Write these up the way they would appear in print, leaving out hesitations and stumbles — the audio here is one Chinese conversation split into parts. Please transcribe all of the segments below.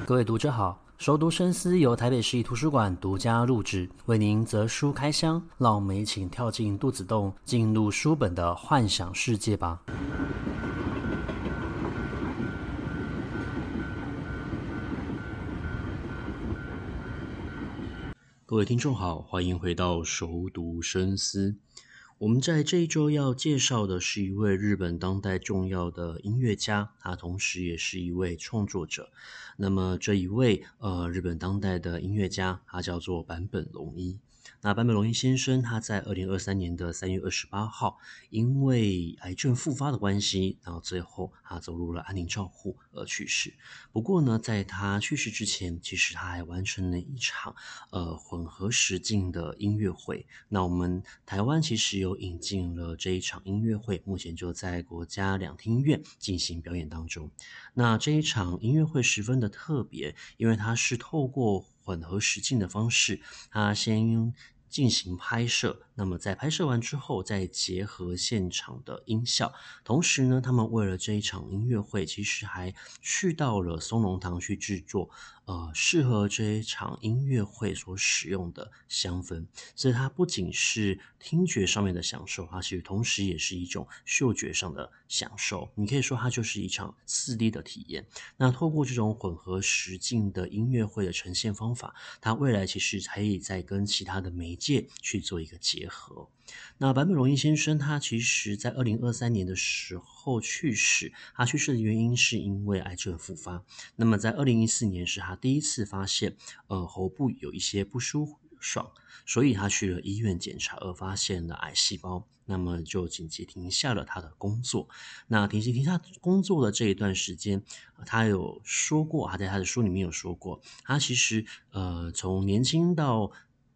各位读者好，熟读深思由台北市立图书馆独家录制，为您择书开箱，让我们一起跳进肚子洞，进入书本的幻想世界吧。各位听众好，欢迎回到熟读深思。我们在这一周要介绍的是一位日本当代重要的音乐家，他同时也是一位创作者。那么这一位日本当代的音乐家，他叫做坂本龙一。那坂本龙一先生，他在2023年的3月28号，因为癌症复发的关系，然后最后他走入了安宁照护而去世。不过呢，在他去世之前，其实他还完成了一场混合实境的音乐会。那我们台湾其实有引进了这一场音乐会，目前就在国家两厅院进行表演当中。那这一场音乐会十分的特别，因为它是透过混合实境的方式，它先进行拍摄，那么在拍摄完之后再结合现场的音效。同时呢，他们为了这一场音乐会，其实还去到了松隆堂去制作适合这一场音乐会所使用的香氛。所以它不仅是听觉上面的享受，它其实同时也是一种嗅觉上的享受。你可以说它就是一场 4D 的体验。那透过这种混合实境的音乐会的呈现方法，它未来其实可以再跟其他的媒介去做一个结合。那坂本龙一先生他其实在2023年的时候去世，他去世的原因是因为癌症复发。那么在2014年是他第一次发现喉部有一些不舒爽，所以他去了医院检查而发现了癌细胞，那么就紧急停下了他的工作。那停下工作的这一段时间，他有说过，他在他的书里面有说过，他其实从年轻到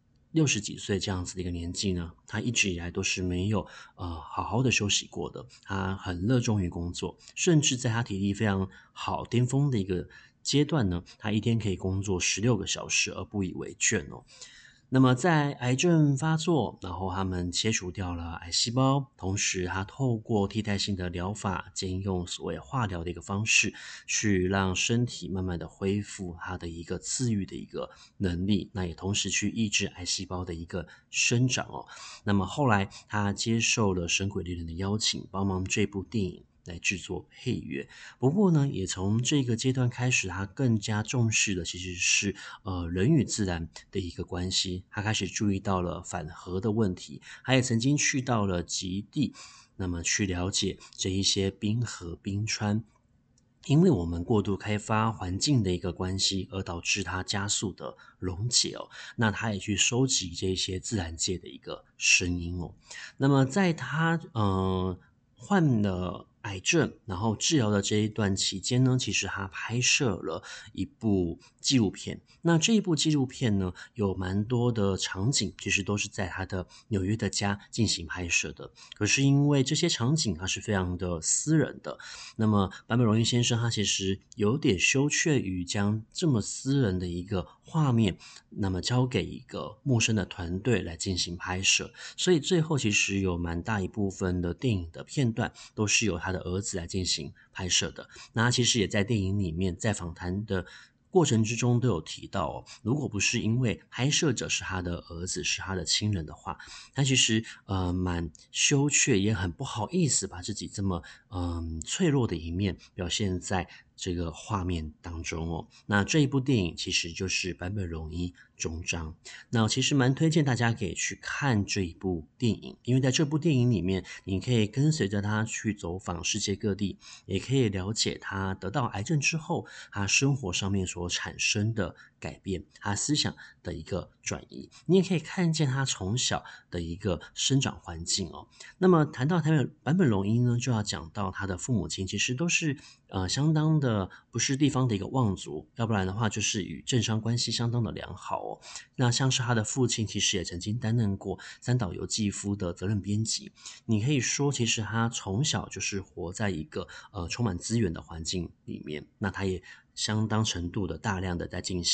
60几岁这样子的一个年纪呢，他一直以来都是没有好好的休息过的。他很热衷于工作，甚至在他体力非常好巅峰的一个阶段呢，他一天可以工作16个小时而不以为倦哦。那么在癌症发作，然后他们切除掉了癌细胞，同时他透过替代性的疗法，兼用所谓化疗的一个方式，去让身体慢慢的恢复它的一个自愈的一个能力，那也同时去抑制癌细胞的一个生长哦。那么后来他接受了神鬼猎人的邀请，帮忙这部电影来制作配乐。不过呢，也从这个阶段开始，他更加重视的其实是人与自然的一个关系。他开始注意到了反核的问题，他也曾经去到了极地，那么去了解这一些冰河冰川。因为我们过度开发环境的一个关系，而导致它加速的溶解哦。那他也去收集这些自然界的一个声音哦。那么在他患了癌症，然后治疗的这一段期间呢，其实他拍摄了一部纪录片。那这一部纪录片呢，有蛮多的场景，其实都是在他的纽约的家进行拍摄的。可是因为这些场景它是非常的私人的，那么坂本龙一先生他其实有点羞怯于将这么私人的一个画面，那么交给一个陌生的团队来进行拍摄。所以最后其实有蛮大一部分的电影的片段都是由他的儿子来进行拍摄的。那他其实也在电影里面在访谈的过程之中都有提到哦，如果不是因为拍摄者是他的儿子，是他的亲人的话，他其实蛮羞怯，也很不好意思把自己这么脆弱的一面表现在这个画面当中哦。那这一部电影其实就是坂本龙一终章。那我其实蛮推荐大家可以去看这一部电影，因为在这部电影里面，你可以跟随着他去走访世界各地，也可以了解他得到癌症之后，他生活上面所产生的改变，他思想的一个转移。你也可以看见他从小的一个生长环境哦。那么谈到坂本龙一呢，就要讲到他的父母亲其实都是相当的不是地方的一个望族，要不然的话就是与政商关系相当的良好哦。那像是他的父亲其实也曾经担任过三岛由纪夫的责任编辑。你可以说其实他从小就是活在一个充满资源的环境里面，那他也相当程度的大量的在进行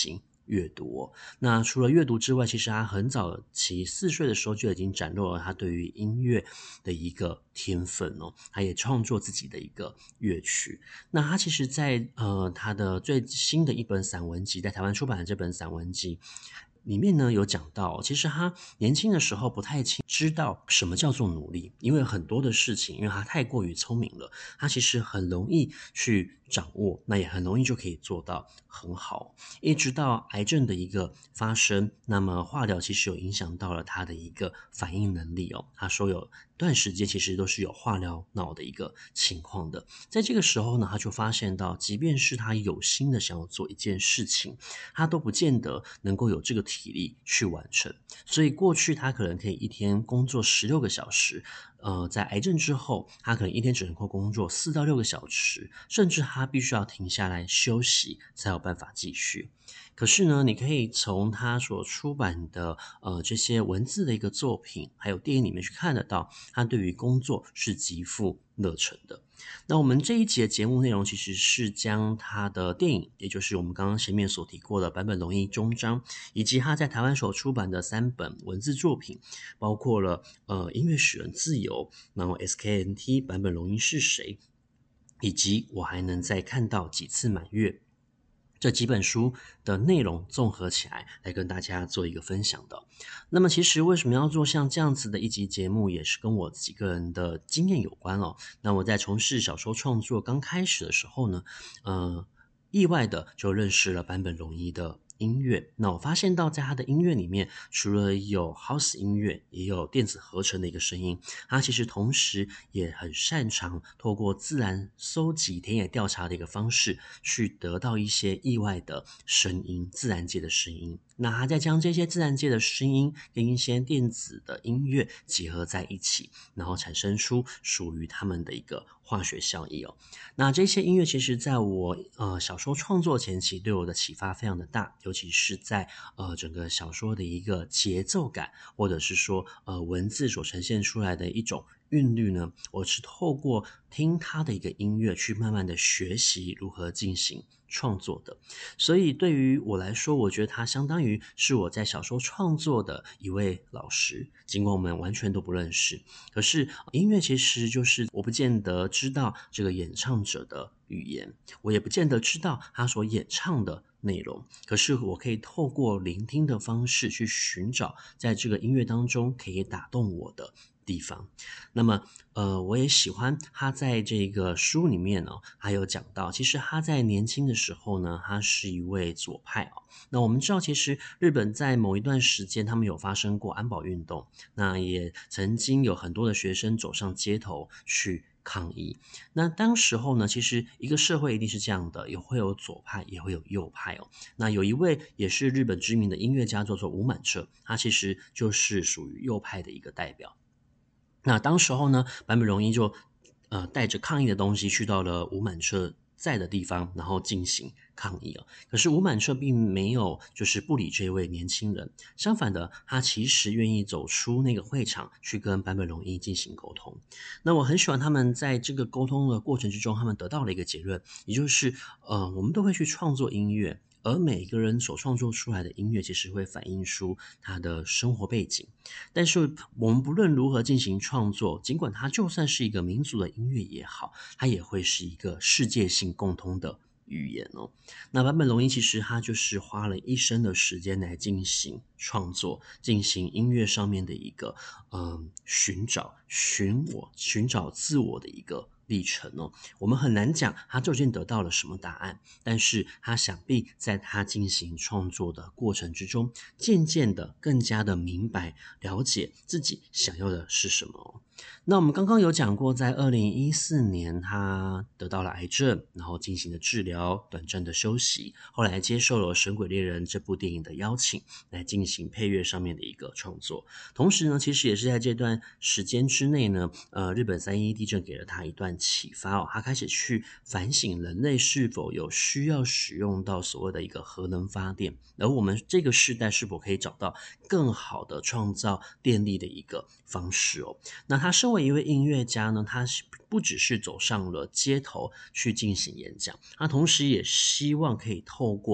阅读哦。那除了阅读之外，其实他很早期4岁的时候就已经展露了他对于音乐的一个天分哦，他也创作自己的一个乐曲。那他其实在他的最新的一本散文集，在台湾出版的这本散文集里面呢，有讲到，其实他年轻的时候不太知道什么叫做努力，因为很多的事情，因为他太过于聪明了，他其实很容易去掌握，那也很容易就可以做到很好。一直到癌症的一个发生，那么化疗其实有影响到了他的一个反应能力哦。他说有段时间其实都是有化疗脑的一个情况的。在这个时候呢，他就发现到，即便是他有心的想要做一件事情，他都不见得能够有这个体力去完成。所以过去他可能可以一天工作16个小时，在癌症之后，他可能一天只能够工作4到6个小时，甚至他必须要停下来休息，才有办法继续。可是呢，你可以从他所出版的这些文字的一个作品，还有电影里面去看得到，他对于工作是极富热忱的。那我们这一集的节目内容其实是将他的电影，也就是我们刚刚前面所提过的坂本龙一终章，以及他在台湾所出版的3本文字作品，包括了音乐使人自由，然后 SKNT 坂本龙一是谁，以及我还能再看到几次满月，这几本书的内容综合起来跟大家做一个分享的。那么其实为什么要做像这样子的一集节目，也是跟我自己个人的经验有关哦。那我在从事小说创作刚开始的时候呢，意外的就认识了坂本龙一的音乐。那我发现到在他的音乐里面，除了有 house 音乐，也有电子合成的一个声音，他其实同时也很擅长透过自然搜集、田野调查的一个方式，去得到一些意外的声音，自然界的声音。那他再将这些自然界的声音跟一些电子的音乐结合在一起，然后产生出属于他们的一个化学效益哦。那这些音乐其实在我小说创作前期对我的启发非常的大，尤其是在整个小说的一个节奏感，或者是说文字所呈现出来的一种韵律呢，我是透过听他的一个音乐去慢慢的学习如何进行创作的。所以对于我来说，我觉得他相当于是我在小说创作的一位老师，尽管我们完全都不认识。可是音乐其实就是我不见得知道这个演唱者的语言，我也不见得知道他所演唱的内容，可是我可以透过聆听的方式去寻找在这个音乐当中可以打动我的地方。那么我也喜欢他在这个书里面哦，还有讲到，其实他在年轻的时候呢，他是一位左派哦。那我们知道，其实日本在某一段时间，他们有发生过安保运动，那也曾经有很多的学生走上街头去抗议。那当时候呢，其实一个社会一定是这样的，也会有左派，也会有右派哦。那有一位也是日本知名的音乐家，叫做伍满彻，他其实就是属于右派的一个代表。那当时候呢，坂本龙一就带着抗议的东西去到了伍满彻在的地方，然后进行抗议哦。可是伍满彻并没有就是不理这位年轻人，相反的，他其实愿意走出那个会场去跟坂本龙一进行沟通。那我很喜欢他们在这个沟通的过程之中，他们得到了一个结论，也就是我们都会去创作音乐。而每个人所创作出来的音乐，其实会反映出他的生活背景。但是我们不论如何进行创作，尽管它就算是一个民族的音乐也好，它也会是一个世界性共通的语言哦。那坂本龙一其实他就是花了一生的时间来进行创作，进行音乐上面的一个寻找自我的一个历程哦。我们很难讲他究竟得到了什么答案，但是他想必在他进行创作的过程之中，渐渐的更加的明白了解自己想要的是什么哦。那我们刚刚有讲过，在2014年他得到了癌症，然后进行了治疗，短暂的休息，后来接受了《神鬼猎人》这部电影的邀请，来进行配乐上面的一个创作。同时呢，其实也是在这段时间之内呢，日本3.11地震给了他一段启发哦，他开始去反省人类是否有需要使用到所谓的一个核能发电，而我们这个世代是否可以找到更好的创造电力的一个方式哦。那他身为一位音乐家呢，他不只是走上了街头去进行演讲，他同时也希望可以透过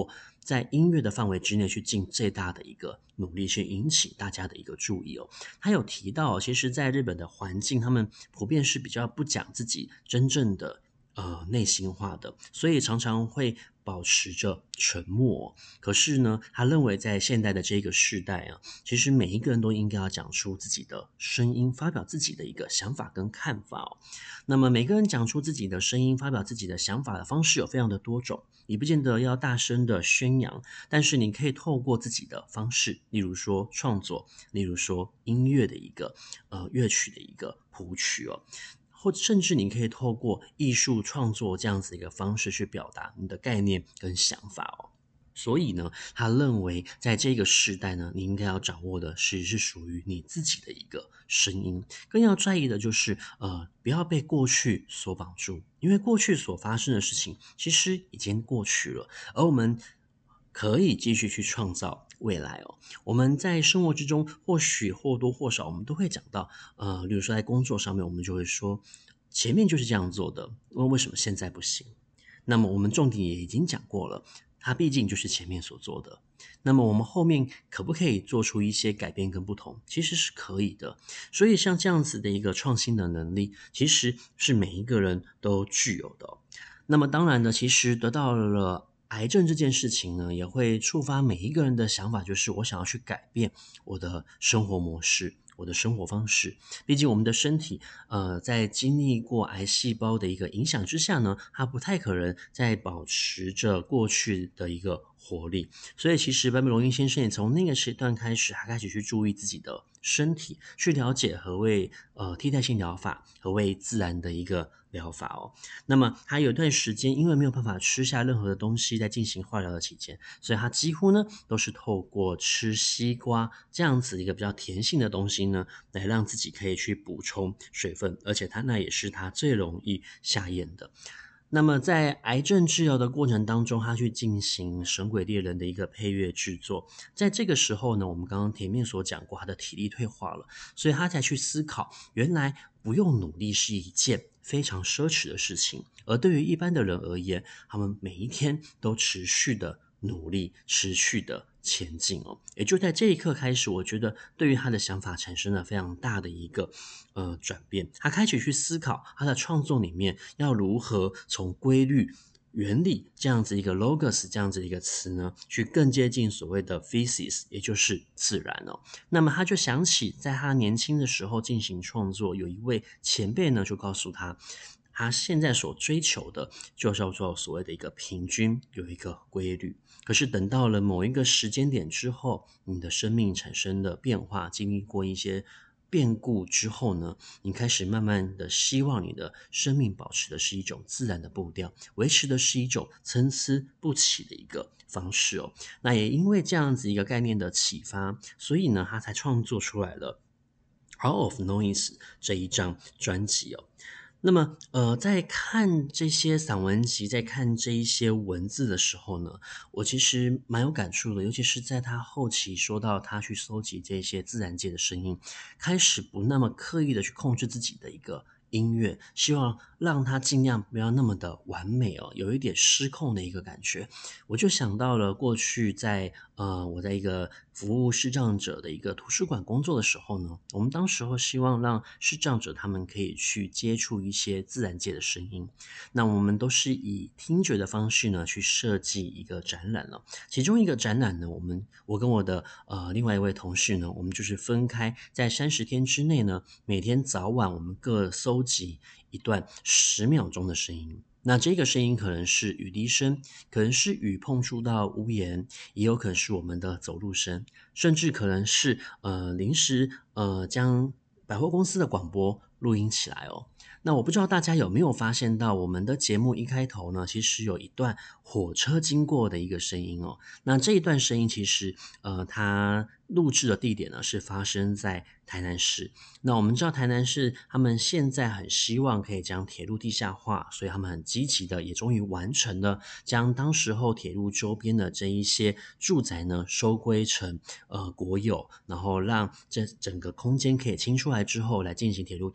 在音乐的范围之内去尽最大的一个努力，去引起大家的一个注意哦。他有提到，其实在日本的环境，他们普遍是比较不讲自己真正的内心话的，所以常常会保持着沉默。可是呢，他认为在现代的这个世代啊，其实每一个人都应该要讲出自己的声音，发表自己的一个想法跟看法哦。那么每个人讲出自己的声音，发表自己的想法的方式有非常的多种，你不见得要大声的宣扬，但是你可以透过自己的方式，例如说创作，例如说音乐的一个乐曲的一个谱曲哦。或甚至你可以透过艺术创作这样子一个方式去表达你的概念跟想法哦。所以呢，他认为在这个时代呢，你应该要掌握的是属于你自己的一个声音，更要在意的就是不要被过去所绑住，因为过去所发生的事情其实已经过去了，而我们可以继续去创造未来哦。我们在生活之中，或许或多或少，我们都会讲到，比如说在工作上面，我们就会说，前面就是这样做的，为什么现在不行？那么我们重点也已经讲过了，它毕竟就是前面所做的。那么我们后面可不可以做出一些改变跟不同？其实是可以的。所以像这样子的一个创新的能力，其实是每一个人都具有的哦。那么当然呢，其实得到了癌症这件事情呢，也会触发每一个人的想法，就是我想要去改变我的生活模式，我的生活方式。毕竟我们的身体，在经历过癌细胞的一个影响之下呢，它不太可能再保持着过去的一个活力。所以其实班比龙英先生也从那个时段开始，他开始去注意自己的身体，去了解何谓替代性疗法，何谓自然的一个疗法哦。那么他有一段时间，因为没有办法吃下任何的东西，在进行化疗的期间，所以他几乎呢都是透过吃西瓜这样子一个比较甜性的东西呢，来让自己可以去补充水分，而且那也是他最容易下咽的。那么在癌症治疗的过程当中，他去进行《神鬼猎人》的一个配乐制作，在这个时候呢，我们刚刚前面所讲过，他的体力退化了，所以他才去思考，原来不用努力是一件非常奢侈的事情，而对于一般的人而言，他们每一天都持续的努力，持续的前进哦。也就在这一刻开始，我觉得对于他的想法产生了非常大的一个转变。他开始去思考他的创作里面要如何从规律、原理这样子一个 logos 这样子一个词呢，去更接近所谓的 physis， 也就是自然哦。那么他就想起在他年轻的时候进行创作，有一位前辈呢就告诉他，他现在所追求的就叫做所谓的一个平均，有一个规律。可是等到了某一个时间点之后，你的生命产生了变化，经历过一些变故之后呢，你开始慢慢的希望你的生命保持的是一种自然的步调，维持的是一种参差不齐的一个方式哦。那也因为这样子一个概念的启发，所以呢，他才创作出来了《Out of Noise》这一张专辑哦。那么，在看这些散文集，在看这一些文字的时候呢，我其实蛮有感触的，尤其是在他后期说到他去搜集这些自然界的声音，开始不那么刻意的去控制自己的一个音乐，希望让它尽量不要那么的完美哦，有一点失控的一个感觉。我就想到了过去在我在一个服务视障者的一个图书馆工作的时候呢，我们当时候希望让视障者他们可以去接触一些自然界的声音。那我们都是以听觉的方式呢去设计一个展览了。其中一个展览呢，我跟我的另外一位同事呢，我们就是分开在30天之内呢，每天早晚我们各搜集一段10秒钟的声音。那这个声音可能是雨滴声，可能是雨碰触到屋檐，也有可能是我们的走路声，甚至可能是临时将百货公司的广播录音起来哦。那我不知道大家有没有发现到，我们的节目一开头呢，其实有一段火车经过的一个声音哦。那这一段声音其实它录制的地点呢是发生在台南市。那我们知道台南市他们现在很希望可以将铁路地下化，所以他们很积极的也终于完成了将当时候铁路周边的这一些住宅呢收归成国有，然后让这整个空间可以清出来之后来进行铁路地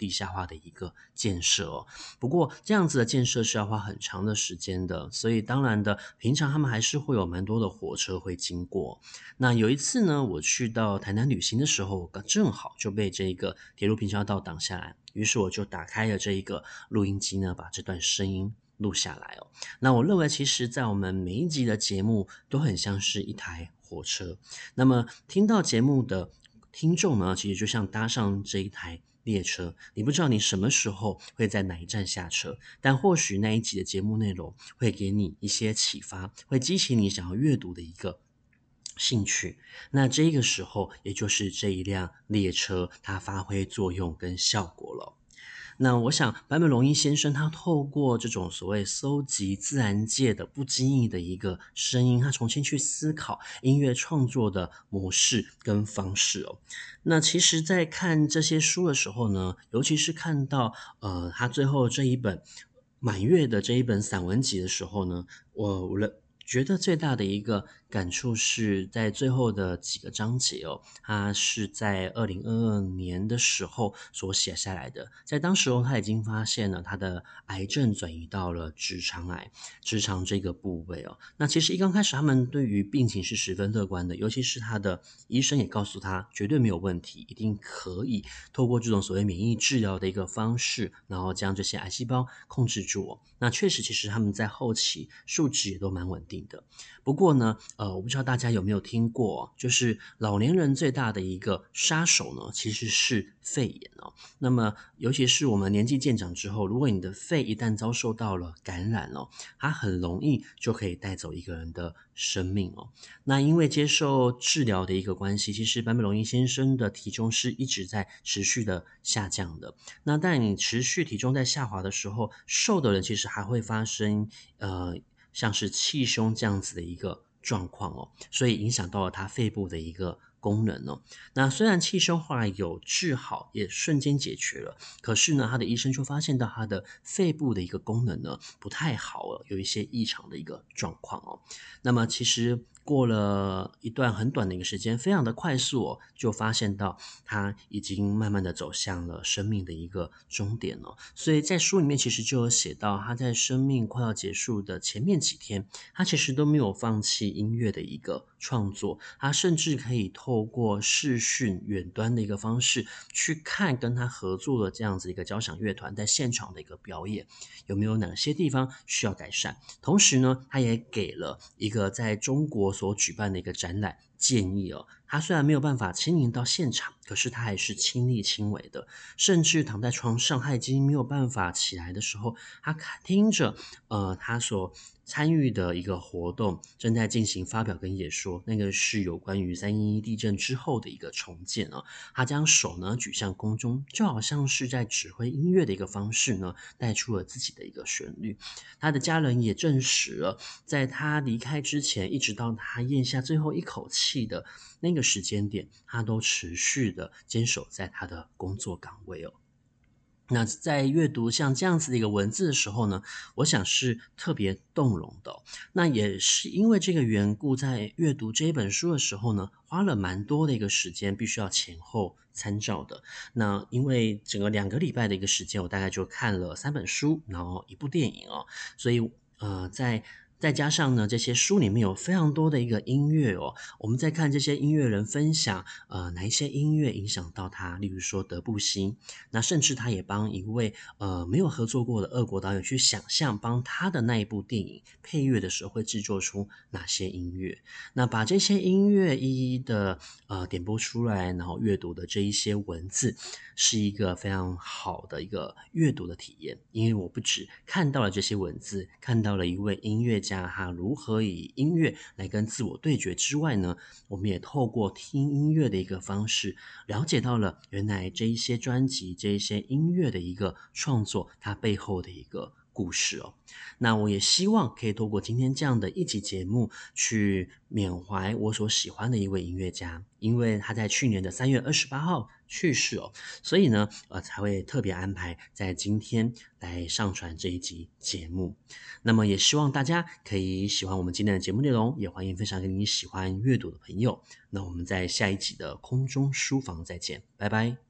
下化的一个建设哦。不过这样子的建设是要花很长的时间的，所以当然的，平常他们还是会有蛮多的火车会经过。那有一次呢，我去到台南旅行的时候，正好就被这个铁路平交道挡下来，于是我就打开了这一个录音机呢，把这段声音录下来哦。那我认为，其实在我们每一集的节目都很像是一台火车。那么听到节目的听众呢，其实就像搭上这一台列车，你不知道你什么时候会在哪一站下车，但或许那一集的节目内容会给你一些启发，会激起你想要阅读的一个兴趣。那这个时候，也就是这一辆列车它发挥作用跟效果了。那我想坂本龙一先生他透过这种所谓搜集自然界的不经意的一个声音，他重新去思考音乐创作的模式跟方式哦。那其实在看这些书的时候呢，尤其是看到他最后这一本满月的这一本散文集的时候呢，我觉得最大的一个感触是在最后的几个章节哦，他是在2022年的时候所写下来的。在当时候他已经发现了他的癌症转移到了直肠癌，直肠这个部位哦。那其实一刚开始他们对于病情是十分乐观的，尤其是他的医生也告诉他绝对没有问题，一定可以透过这种所谓免疫治疗的一个方式，然后将这些癌细胞控制住哦。那确实其实他们在后期数值也都蛮稳定的。不过呢，我不知道大家有没有听过，就是老年人最大的一个杀手呢，其实是肺炎哦。那么，尤其是我们年纪渐长之后，如果你的肺一旦遭受到了感染哦，它很容易就可以带走一个人的生命哦。那因为接受治疗的一个关系，其实坂本龙一先生的体重是一直在持续的下降的。那但你持续体重在下滑的时候，瘦的人其实还会发生像是气胸这样子的一个状况哦，所以影响到了他肺部的一个功能哦。那虽然气胸后来有治好，也瞬间解决了，可是呢，他的医生就发现到他的肺部的一个功能呢不太好了，有一些异常的一个状况哦。那么其实过了一段很短的一个时间，非常的快速哦，就发现到他已经慢慢的走向了生命的一个终点哦。所以在书里面其实就有写到，他在生命快要结束的前面几天，他其实都没有放弃音乐的一个创作，他甚至可以透过视讯远端的一个方式去看跟他合作的这样子一个交响乐团在现场的一个表演，有没有哪些地方需要改善。同时呢，他也给了一个在中国所举办的一个展览建议哦。他虽然没有办法亲临到现场，可是他还是亲力亲为的，甚至躺在床上，他已经没有办法起来的时候，他听着他所参与的一个活动正在进行发表跟演说，那个是有关于311地震之后的一个重建哦。他将手呢举向空中，就好像是在指挥音乐的一个方式呢，带出了自己的一个旋律。他的家人也证实了，在他离开之前，一直到他咽下最后一口气的那个时间点，他都持续的坚守在他的工作岗位哦。那在阅读像这样子的一个文字的时候呢，我想是特别动容的哦。那也是因为这个缘故，在阅读这一本书的时候呢，花了蛮多的一个时间，必须要前后参照的。那因为整个2个礼拜的一个时间，我大概就看了3本书，然后1部电影哦，所以再加上呢，这些书里面有非常多的一个音乐哦，我们在看这些音乐人分享，哪一些音乐影响到他，例如说德布西，那甚至他也帮一位没有合作过的俄国导演去想象，帮他的那一部电影配乐的时候会制作出哪些音乐，那把这些音乐一一的点播出来，然后阅读的这一些文字，是一个非常好的一个阅读的体验，因为我不只看到了这些文字，看到了一位音乐家他如何以音乐来跟自我对决之外呢，我们也透过听音乐的一个方式，了解到了原来这一些专辑、这一些音乐的一个创作，它背后的一个故事哦。那我也希望可以透过今天这样的一集节目，去缅怀我所喜欢的一位音乐家，因为他在去年的3月28号去世哦，所以呢，才会特别安排在今天来上传这一集节目。那么也希望大家可以喜欢我们今天的节目内容，也欢迎分享给你喜欢阅读的朋友。那我们在下一集的空中书房再见，拜拜。